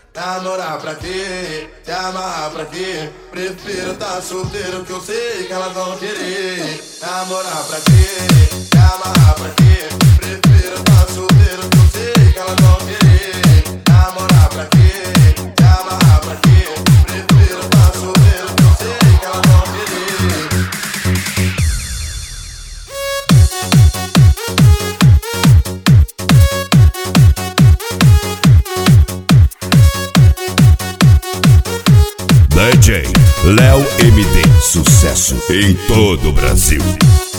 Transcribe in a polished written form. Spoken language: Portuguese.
Namorar pra quê? Se amarrar pra quê? Prefiro tá solteiro que eu sei que elas vão querer. Namorar pra quê? Se amarrar pra quê? Prefiro tá solteiro que eu sei que elas vão querer. Namorar pra quê? Se amarrar pra quê? Prefiro tá solteiro que eu sei que elas vão querer. DJ Léo MD, sucesso em todo o Brasil.